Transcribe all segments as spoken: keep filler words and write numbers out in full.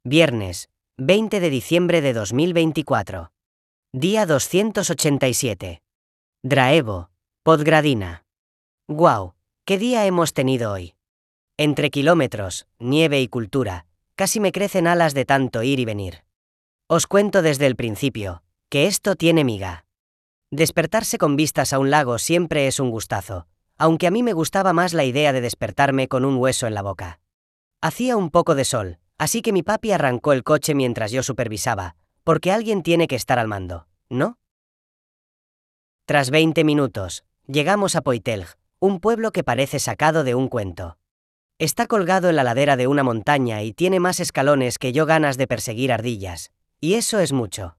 Viernes, veinte de diciembre de dos mil veinticuatro. Día doscientos ochenta y siete. Draevo, Podgradina. ¡Guau! ¿Qué día hemos tenido hoy? Entre kilómetros, nieve y cultura, casi me crecen alas de tanto ir y venir. Os cuento desde el principio, que esto tiene miga. Despertarse con vistas a un lago siempre es un gustazo, aunque a mí me gustaba más la idea de despertarme con un hueso en la boca. Hacía un poco de sol, así que mi papi arrancó el coche mientras yo supervisaba, porque alguien tiene que estar al mando, ¿no? Tras veinte minutos, llegamos a Poitelj, un pueblo que parece sacado de un cuento. Está colgado en la ladera de una montaña y tiene más escalones que yo ganas de perseguir ardillas, y eso es mucho.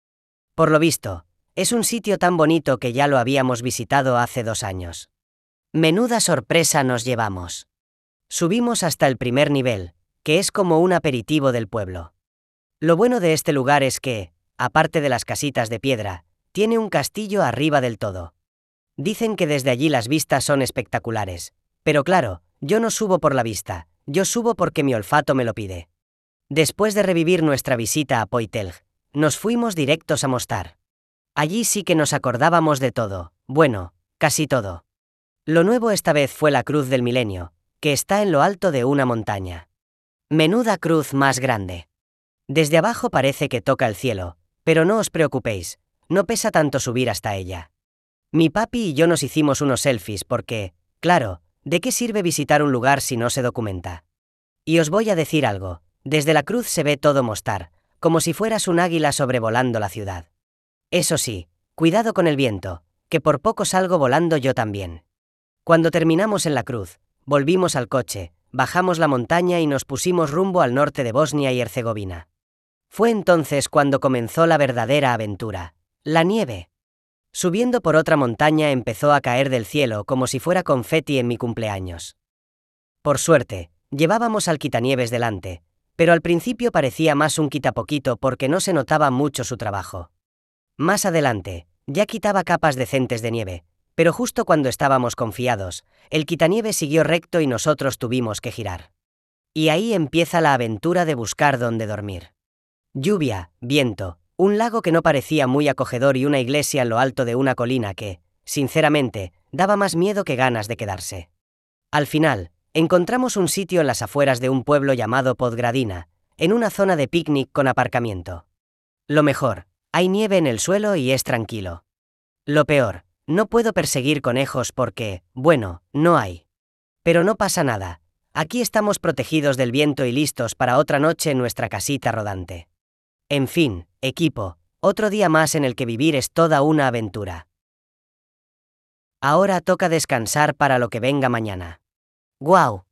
Por lo visto, es un sitio tan bonito que ya lo habíamos visitado hace dos años. Menuda sorpresa nos llevamos. Subimos hasta el primer nivel, que es como un aperitivo del pueblo. Lo bueno de este lugar es que, aparte de las casitas de piedra, tiene un castillo arriba del todo. Dicen que desde allí las vistas son espectaculares, pero claro, yo no subo por la vista, yo subo porque mi olfato me lo pide. Después de revivir nuestra visita a Poitelj, nos fuimos directos a Mostar. Allí sí que nos acordábamos de todo, bueno, casi todo. Lo nuevo esta vez fue la Cruz del Milenio, que está en lo alto de una montaña. Menuda cruz más grande. Desde abajo parece que toca el cielo, pero no os preocupéis, no pesa tanto subir hasta ella. Mi papi y yo nos hicimos unos selfies porque, claro, ¿de qué sirve visitar un lugar si no se documenta? Y os voy a decir algo, desde la cruz se ve todo Mostar, como si fueras un águila sobrevolando la ciudad. Eso sí, cuidado con el viento, que por poco salgo volando yo también. Cuando terminamos en la cruz, volvimos al coche, bajamos la montaña y nos pusimos rumbo al norte de Bosnia y Herzegovina. Fue entonces cuando comenzó la verdadera aventura, la nieve. Subiendo por otra montaña empezó a caer del cielo como si fuera confeti en mi cumpleaños. Por suerte, llevábamos al quitanieves delante, pero al principio parecía más un quitapoquito porque no se notaba mucho su trabajo. Más adelante, ya quitaba capas decentes de nieve, pero justo cuando estábamos confiados, el quitanieves siguió recto y nosotros tuvimos que girar. Y ahí empieza la aventura de buscar dónde dormir. Lluvia, viento, un lago que no parecía muy acogedor y una iglesia en lo alto de una colina que, sinceramente, daba más miedo que ganas de quedarse. Al final, encontramos un sitio en las afueras de un pueblo llamado Podgradina, en una zona de picnic con aparcamiento. Lo mejor, hay nieve en el suelo y es tranquilo. Lo peor, no puedo perseguir conejos porque, bueno, no hay. Pero no pasa nada, aquí estamos protegidos del viento y listos para otra noche en nuestra casita rodante. En fin, equipo, otro día más en el que vivir es toda una aventura. Ahora toca descansar para lo que venga mañana. ¡Guau!